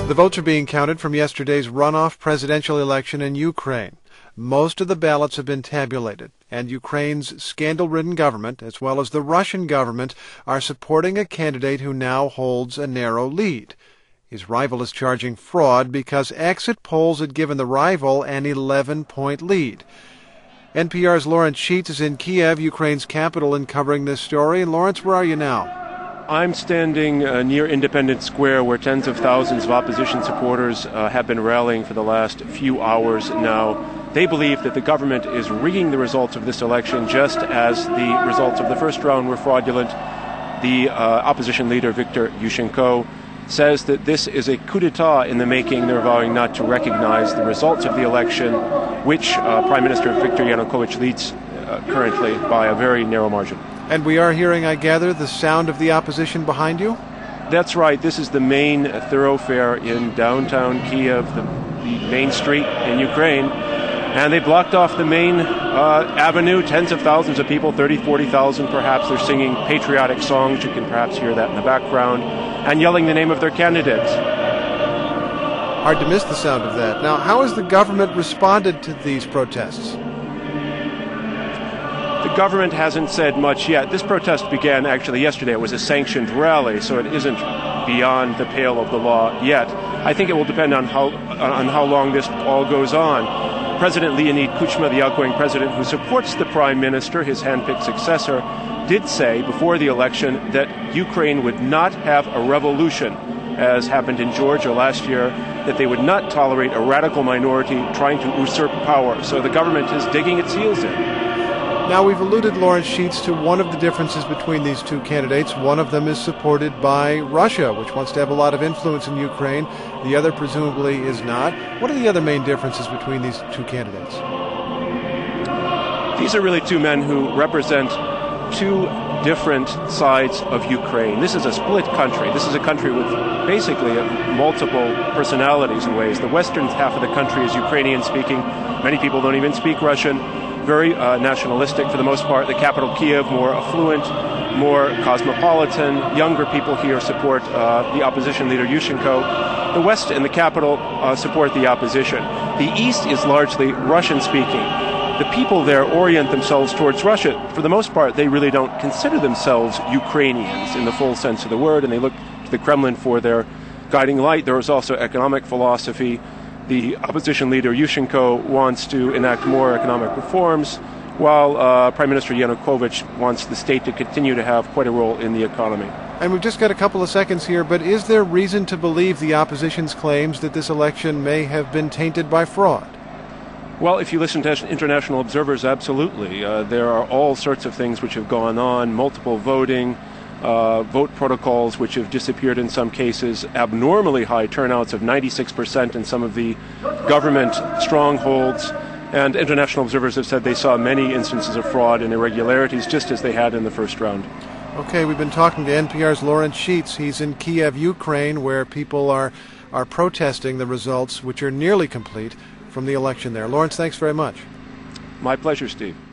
The votes are being counted from yesterday's runoff presidential election in Ukraine. Most of the ballots have been tabulated, and Ukraine's scandal-ridden government, as well as the Russian government, are supporting a candidate who now holds a narrow lead. His rival is charging fraud because exit polls had given the rival an 11-point lead. NPR's Lawrence Sheets is in Kiev, Ukraine's capital, and covering this story. Lawrence, where are you now? I'm standing near Independence Square, where tens of thousands of opposition supporters have been rallying for the last few hours now. They believe that the government is rigging the results of this election just as the results of the first round were fraudulent. The opposition leader, Viktor Yushchenko, says that this is a coup d'etat in the making. They're vowing not to recognize the results of the election, which Prime Minister Viktor Yanukovych leads currently by a very narrow margin. And we are hearing, I gather, the sound of the opposition behind you? That's right. This is the main thoroughfare in downtown Kiev, the main street in Ukraine. And they blocked off the main avenue. Tens of thousands of people, 30, 40,000 perhaps. They're singing patriotic songs. You can perhaps hear that in the background. And yelling the name of their candidates. Hard to miss the sound of that. Now, how has the government responded to these protests? The government hasn't said much yet. This protest began actually yesterday. It was a sanctioned rally, so it isn't beyond the pale of the law yet. I think it will depend on how long this all goes on. President Leonid Kuchma, the outgoing president who supports the prime minister, his handpicked successor, did say before the election that Ukraine would not have a revolution, as happened in Georgia last year, that they would not tolerate a radical minority trying to usurp power. So the government is digging its heels in. Now, we've alluded, Lawrence Sheets, to one of the differences between these two candidates. One of them is supported by Russia, which wants to have a lot of influence in Ukraine. The other presumably is not. What are the other main differences between these two candidates? These are really two men who represent two different sides of Ukraine. This is a split country. This is a country with basically multiple personalities in ways. The western half of the country is Ukrainian-speaking. Many people don't even speak Russian. Very nationalistic for the most part. The capital, Kiev, more affluent, more cosmopolitan. Younger people here support the opposition leader, Yushchenko. The West and the capital support the opposition. The East is largely Russian-speaking. The people there orient themselves towards Russia. For the most part, they really don't consider themselves Ukrainians in the full sense of the word, and they look to the Kremlin for their guiding light. There is also economic philosophy. The opposition leader, Yushchenko, wants to enact more economic reforms, while Prime Minister Yanukovych wants the state to continue to have quite a role in the economy. And we've just got a couple of seconds here, but is there reason to believe the opposition's claims that this election may have been tainted by fraud? Well, if you listen to international observers, absolutely. There are all sorts of things which have gone on, multiple voting, vote protocols which have disappeared in some cases, abnormally high turnouts of 96% in some of the government strongholds, and international observers have said they saw many instances of fraud and irregularities just as they had in the first round. Okay, we've been talking to NPR's Lawrence Sheets. He's in Kiev, Ukraine, where people are protesting the results, which are nearly complete, from the election there. Lawrence, thanks very much. My pleasure, Steve.